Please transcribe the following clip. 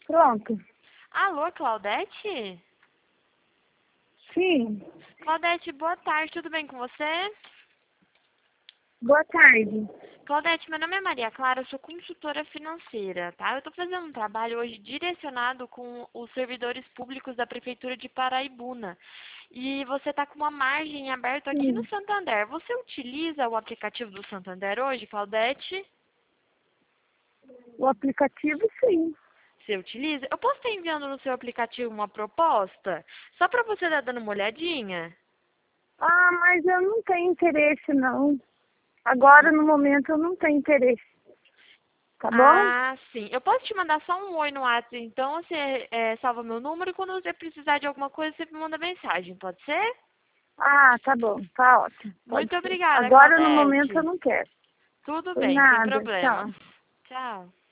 Pronto. Alô, Claudete? Sim. Claudete, boa tarde, tudo bem com você? Boa tarde. Claudete, meu nome é Maria Clara, eu sou consultora financeira, tá? Eu estou fazendo um trabalho hoje direcionado com os servidores públicos da Prefeitura de Paraibuna. E você está com uma margem aberta aqui no Sim. Santander. Você utiliza o aplicativo do Santander hoje, Claudete? O aplicativo, sim. Você utiliza? Eu posso estar enviando no seu aplicativo uma proposta? Só para você estar dando uma olhadinha? Ah, mas eu não tenho interesse, não. Agora, no momento, eu não tenho interesse. Tá bom? Ah, sim. Eu posso te mandar só um oi no WhatsApp, então você salva meu número e quando você precisar de alguma coisa, você me manda mensagem, pode ser? Ah, tá bom. Tá ótimo. Pode Muito ser. obrigada, Agora, no momento, eu Claudete. não quero. Tudo Por bem, sem nada. Tchau. problemas. Tchau.